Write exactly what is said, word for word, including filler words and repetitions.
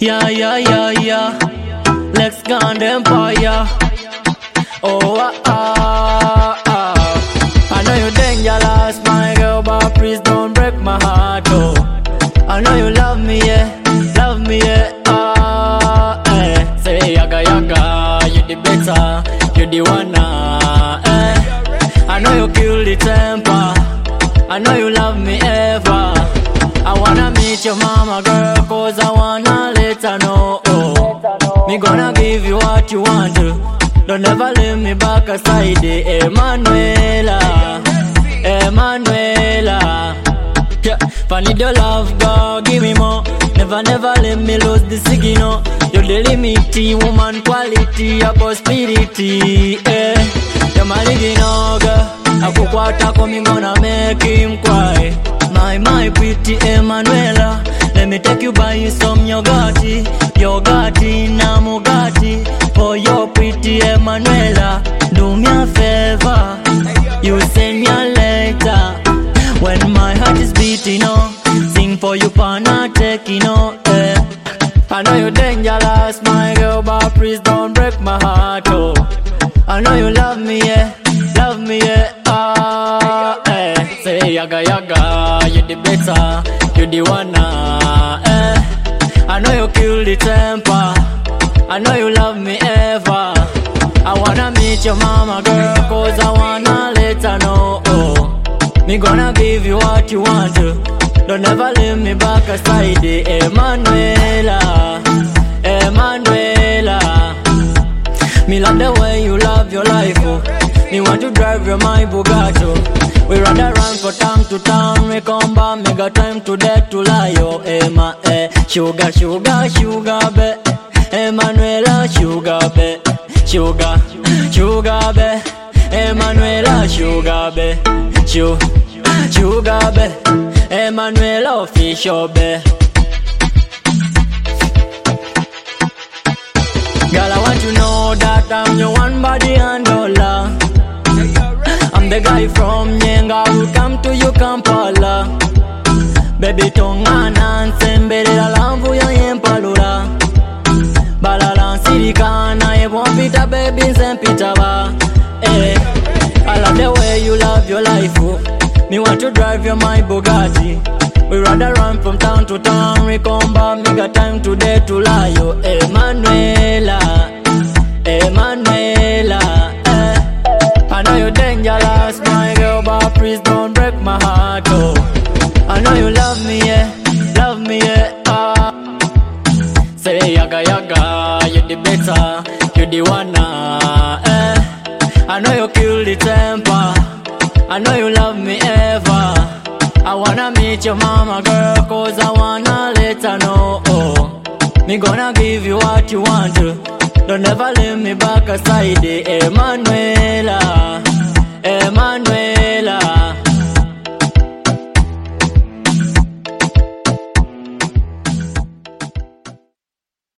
Yeah, yeah, yeah, yeah. Lex Gand Empire. Oh, ah, ah, ah. I know you're dangerous, my girl, but please don't break my heart, oh. I know you love me, yeah, love me, yeah, ah, eh. Say yaga yaga, you the better, you the one, ah, eh. I know you kill the temper, I know you love me ever. I wanna meet your mama, girl, cause I wanna let her know, oh. Me gonna give you what you want to. Don't ever leave me back aside, eh, Emanuela, Emanuela. Yeah, if I need your love, God, give me more. Never, never let me lose the signal. You're the limit, woman quality, about spirit, eh. You're my living girl. I cook water, coming gonna make him cry. My, my pretty Emanuela. Let me take you by some yogurty, yogurty, namugati. For your pretty Emanuela, do me a favor, you send me a letter. When my heart is beating, oh, sing for you, pana taking, oh, eh. I know you're dangerous, my girl, but please don't break my heart, oh. I know you love me, yeah, love me, yeah, ah, eh. Say yaga yaga, you the better, you the one, ah, eh. I know you kill the temper, I know you love me ever. I wanna meet your mama, girl, cause I wanna let her know, oh. Me gonna give you what you want to. Don't ever leave me back aside, Emanuela, Emanuela. Me love the way you love your life, oh. Me want to drive you my Bugatti. We rather run for town to town. We come back, me got time to death to lie, oh, Emma, eh. Sugar, sugar, sugar, bae. Emanuela, sugar, bae. Sugar, sugar, bae. Emanuela, sugar, bae. Sugar, sugar, bae. Emanuela, official, bae. Girl, I want you know that I'm your one body and dollar. I'm the guy from Nyenga who come to you Kampala. Baby tonga nansen bere la lambu ya yempalura. Balala sirikana e bombita baby sempitaba. Eh, I love the way you love your life, oh. Me want to drive you my Bugatti. We rather run from town to town. We come back, me got time today to lie, oh. Emanuela, Emanuela, eh. I know you're dangerous, my girl, but please don't break my heart, oh. I know you love me, yeah, love me, yeah, ah. Say yaga yaga, you the better, you the one, ah, eh. I know you kill the temper, I know you love me ever. I wanna meet your mama, girl, cause I wanna let her know, oh. Me gonna give you what you want to. Don't ever leave me back aside, Emanuela.